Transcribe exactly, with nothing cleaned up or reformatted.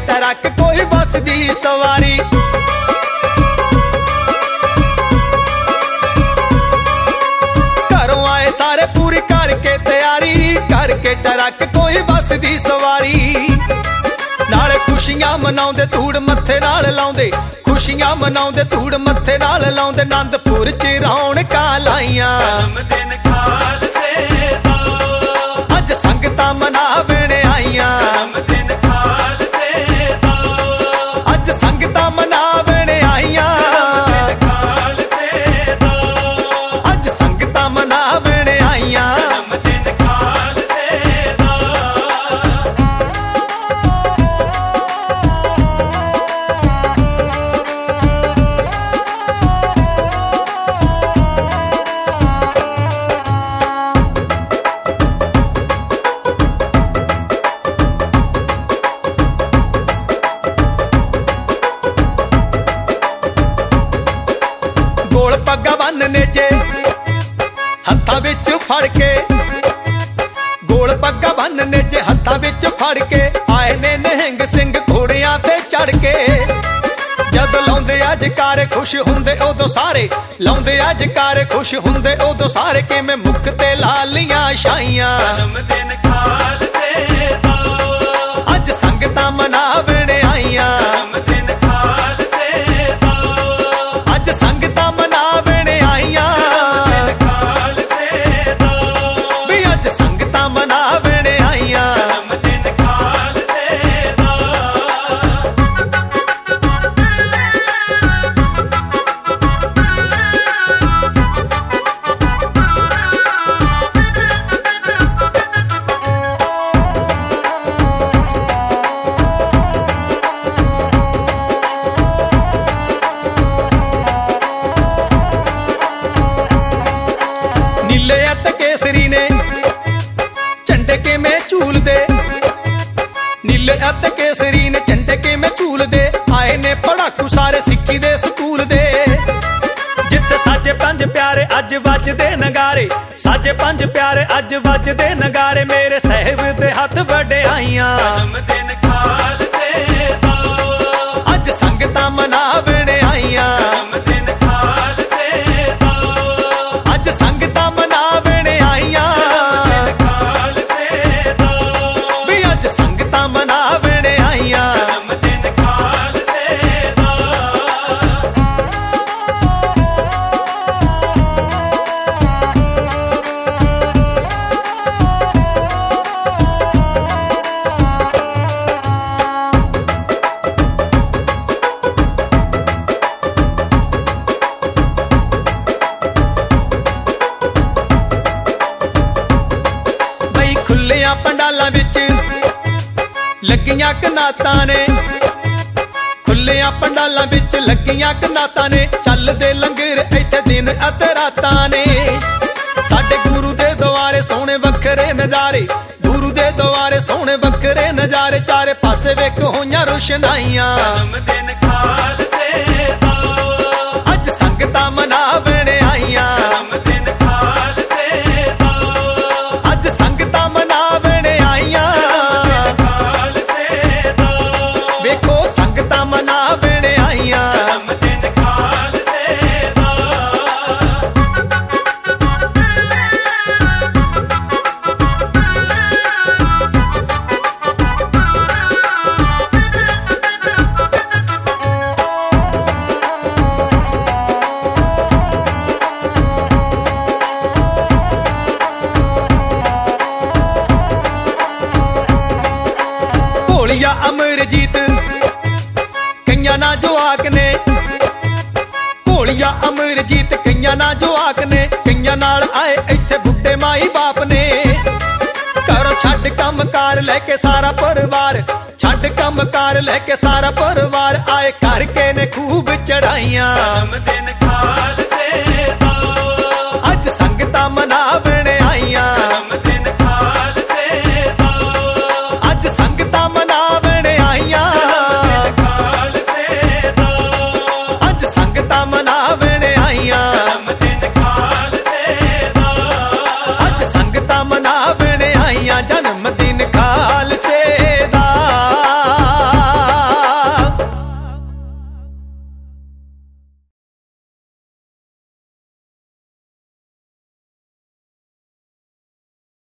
Truck कोई बस दी सवारी। घरों आए सारे पूरी करके तैयारी, करके ट्रक कोई बस दी सवारी। नाले खुशियां मनाउंदे धूड़ मत्थे नाल लाउंदे, खुशियां मनाउंदे धूड़ मत्थे नाल लाउंदे। आनंदपुर च रौनकां लाइयां जन्मदिन खालसे दा, अज संगतां मनावण आईयां जन्मदिन खालसे दा, अज संगतां मनावण आईयां जन्मदिन खालसे दा, अज संगतां मनावण आईयां। जन्मदिन खालसे दा। गोल पग्गा बन्नने जे हत्थां विच फड़ के, गोल पग्गा बन्नने जे हत्थां विच फड़ के। आए ने निहंग सिंह घोड़ियां ते चढ़ के। जद लाउंदे अज कारे खुश हुंदे उदों सारे, लाउंदे अज कारे खुश हुंदे उदों सारे। किवें मुख ते लालियां छाइयां जन्मदिन खालसे दा, अज संगतां मनावण आईयां जन्मदिन खालसे दा, अज संगतां मनावण आईयां जन्मदिन खालसे दा, भी अज संगतां मनावण आईयां। जन्मदिन खालसे दा। नीले अत केसरी ने झंडे के में झूल दे, नीले अत केसरी ने झंडे के में झूल दे। आए ने पढ़ाकू सारे सिक्खी दे स्कूल दे। जित साजे पंज प्यारे अज वजदे नगारे, साजे पंज प्यारे अज वजदे नगारे। मेरे साहिब दे हथ वड्याइयां जन्मदिन खालसे दा, अज संगतां मनावण आईयां जन्मदिन खालसे दा, अज संगतां मनावण आईयां खालसे दा, भी अज संगतां मनावण आईयां। जन्मदिन खालसे दा। बई खुल्लियां पंडालां विच लगियां कनातां ने, खुल्लियां पंडालां विच लगियां कनातां ने। चलदे लंगर इत्थे दिन अते रातां ने। साडे गुरु दे द्वारे सोहणे वखरे नजारे, गुरु दे द्वारे सोहणे वखरे नजारे। चारे पासे वेख होइयां रोशनाइयां जन्मदिन खालसे दा, अज संगतां मनावण आईयां जन्मदिन खालसे दा, अज संगतां मनावण आईयां खालसे दा, वेखो संगतां मनावण आईयां। जन्मदिन खालसे दा। घोलिया अमरजीत कईयां ना जो आकने, घोलिया अमरजीत कईयां ना जो आकने। कईयां नाल आए इत्थे बुड्ढे माई बाप ने। घरों छड्ड कम कार लेके सारा परिवार, छड्ड कम कार लेके सारा परिवार। आए करके ने खूब चढ़ाइयां जन्मदिन खालसे दा, अज संगतां मनावण आईयां